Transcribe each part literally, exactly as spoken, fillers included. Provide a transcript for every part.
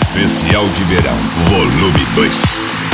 Especial de verão, volume dois.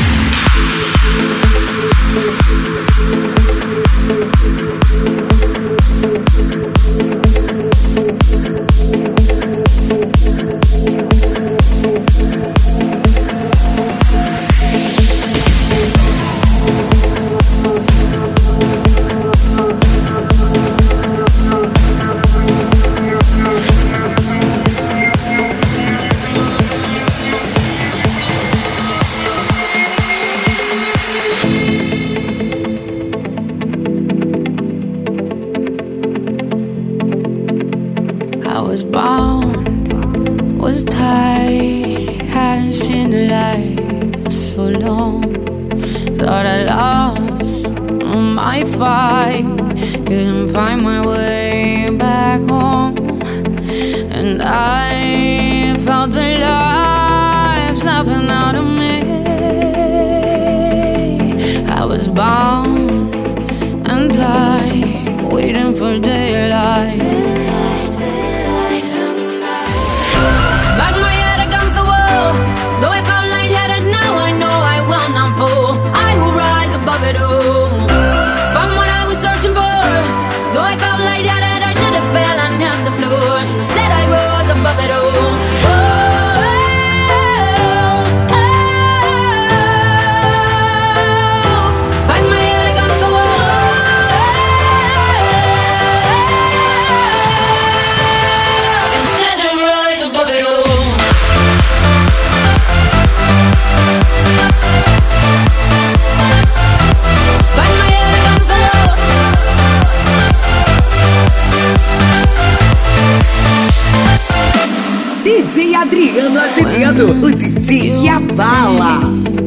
D J Adriano Azevedo, o D J que abala.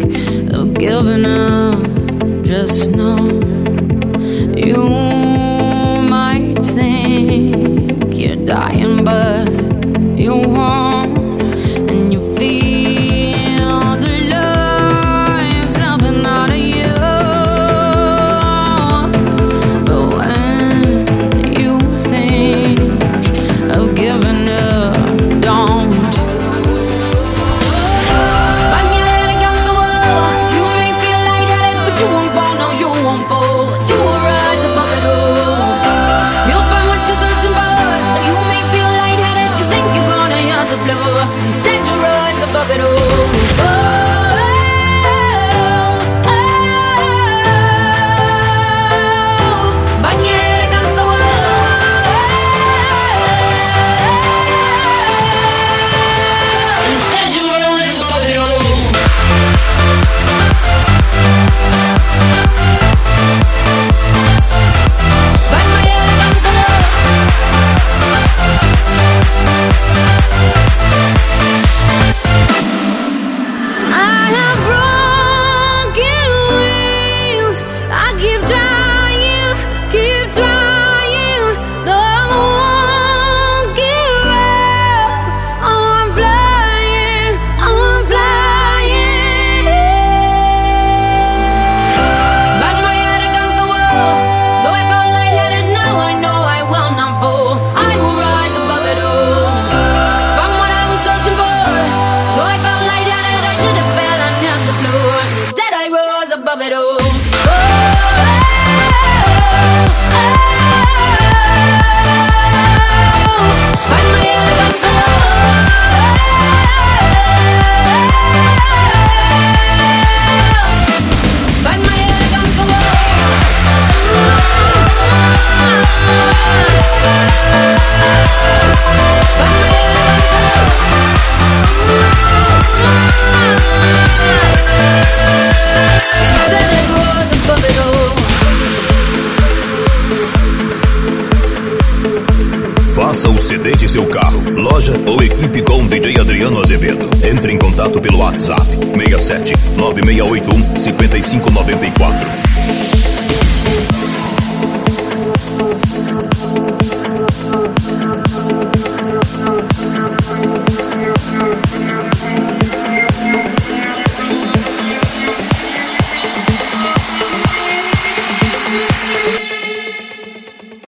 I'm giving up, just know you might think you're dying, but you won't, and you feel the life slipping out of you. But when you think of giving up, don't. Bang your head against the wall. You may feel lightheaded, but you won't fall, no, you won't fall. You will rise above it all. You'll find what you're searching for. You may feel lightheaded, you think you're gonna hit the floor. Instead you rise above it all. Oh, oh, oh. Bang your head against the wall. Instead you rise above it all. Bang my head against the wall. I have broken wings. I keep trying, keep trying. No, I won't give up. Oh, I'm flying, I'm flying. Bang my head against the wall. Though I felt lightheaded, now I know I will not fall. I will rise above it all. Found what I was searching for. Though I felt lightheaded, I should have fell and hit the floor. Instead I rose above it all. Oh, oh, oh. Bang my head against the wall. Bang my head against the wall. Bang my head against the wall. Instead I rose above it all. Faça o C D de seu carro, loja ou equipe com D J Adriano Azevedo. Entre em contato pelo WhatsApp seis sete nove seis oito um cinco cinco nove quatro.